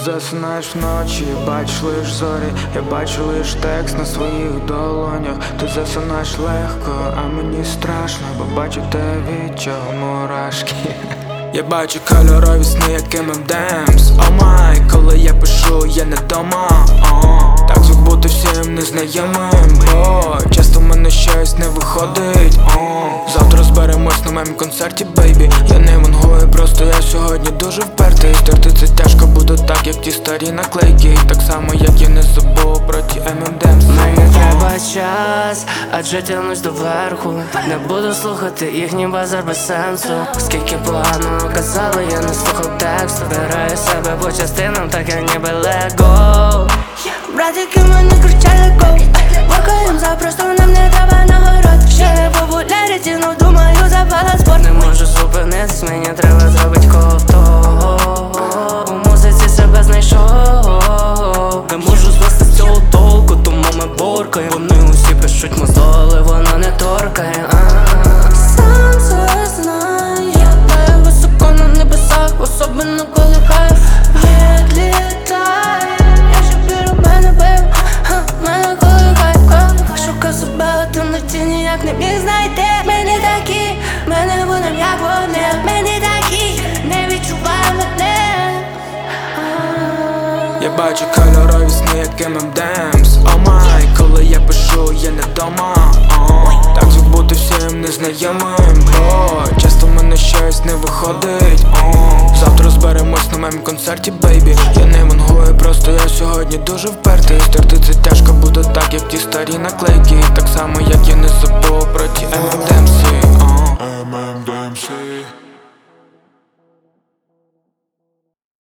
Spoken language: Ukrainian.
засинаєш вночі, бачиш лиш зорі, я бачу лиш текст на своїх долонях. Ти засинаєш легко, а мені страшно, бо бачу те, від чого мурашки. Я бачу кольорові сни, як M&M's. О май, коли я пишу, я не дома. Так звук бути всім незнайомим, бо часто в мене щось не виходить. Завтра зберемось на моєму концерті, бейбі. Я не вангую, просто я сьогодні дуже впертий. Стерти це тяжко буде так, як ті старі наклейки. Так само, як я не забув про ті M&M's. Мені треба час, адже тянусь до верху. Не буду слухати їхній базар без сенсу. Скільки погано казали, я не слухав тексту. Збираю себе по частинам, так я ніби лего. Братики мене кричали go. Вакаєм запросто, нам не треба нагород. Ще не популяріті, но думаю запала спорт. Не можу зупинитись, мені треба зробить ковток. У музиці себе знайшов. Не можу звести з цього толку, тому ми боркаємо. Вони усі пишуть мозоли, вона не торкає. Сам це знає, я летаю високо на небесах, особливо коли кайф відлітає. Я ще беру мене бив, мене коли кайф. Шукав себе у темноті, ніяк не міг знайти. Мені такі, мене будем як вони. Мені такі, не відчувай мене. Я бачу кольорові сни, як M&M's. О май, коли я пишу, я не дома. Так звук бути всім незнайомим, бо часто в мене щось не виходить. Завтра зберемось на моєму концерті, бейбі. Я не вангую, просто я сьогодні дуже впертий. Стерти це тяжко буде так, як ті старі наклейки. Так само, як